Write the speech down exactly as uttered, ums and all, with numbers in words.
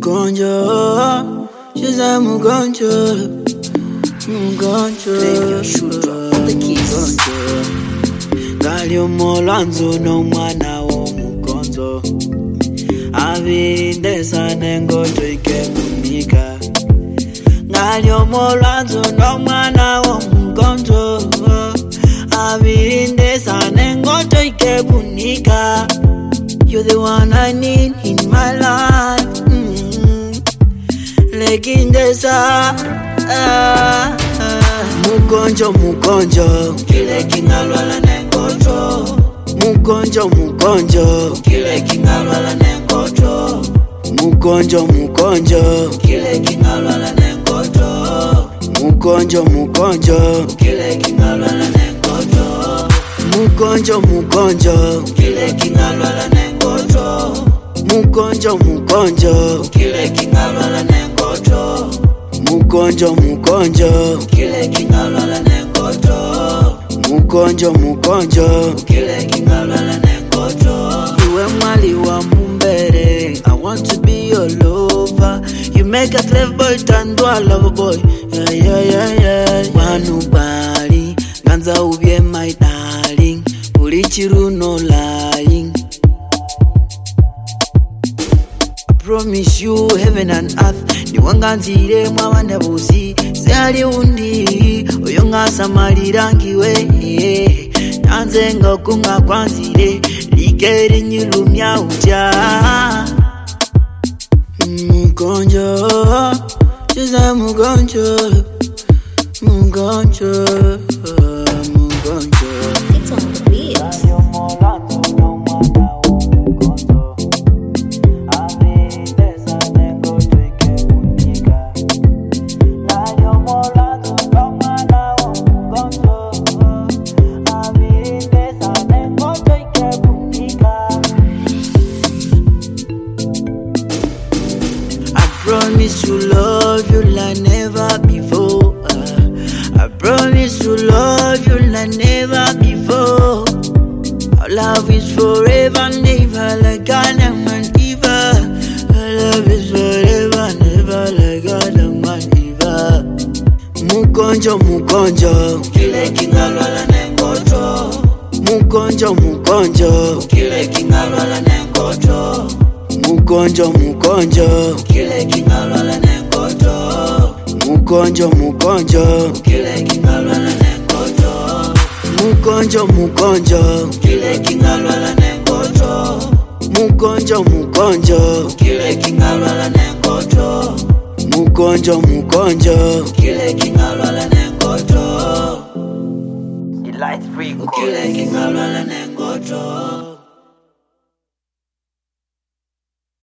Mugonjo, she's a mugonjo, mugonjo. Claim your shoot on the keys. Galio molanzo no mwana wo mugonzo. Avinde sanengo toike kunika. Galio molanzo no mwana wo mugonzo. Avinde sanengo toike kunika. You're the one I need in my life. Mm-hmm. Legindesa, ah, ah. Mugonjo, mugonjo, Kile kingalwala nengojo. mugonjo, mugonjo, Kile kingalwala nengojo. mugonjo, mugonjo, Kile kingalwala nengojo. mugonjo, mugonjo, Kile kingalwala nengojo. mugonjo, mugonjo, Kile kingalwala nengojo. mugonjo, mugonjo, Kile kingalwala nengojo. mugonjo, mugonjo, Kile kingalwala nengojo. mugonjo, mugonjo. Kile kingalwala nengojo. Iwe mwali wa mumbere, I want to be your lover. You make a slave boy turn to a lover boy. Yeah, yeah, yeah, yeah. Wanu bali, ganza ubye my darling. Ulichiru no lying. I promise you heaven and earth. Niwanganzire mwabanda busi. Seali undi, oyonga samalira nkiwe. Nanze ngokunga kwanzire. Ligeri nyilumya uja. Mugonjo, she's a mugonjo, mugonjo, mugonjo. It's on the beat. I promise to love you like never before. Uh, I promise to love you like never before. Our love is forever, never like Adam and Eve. Our love is forever, never like Adam and Eve. Mugonjo, mugonjo, Kile kingalwala nengojo. mugonjo, mugonjo, Kile kingalwala nengojo. mugonjo, mugonjo, Kile kingalwala nengojo. mugonjo, mugonjo, Kile kingalwala nengojo. mugonjo, mugonjo, Kile kingalwala nengojo. mugonjo, mugonjo, Kile kingalwala nengojo. mugonjo, mugonjo. Kile kingalwala nengojo. The light free. Kile kingalwala nengojo.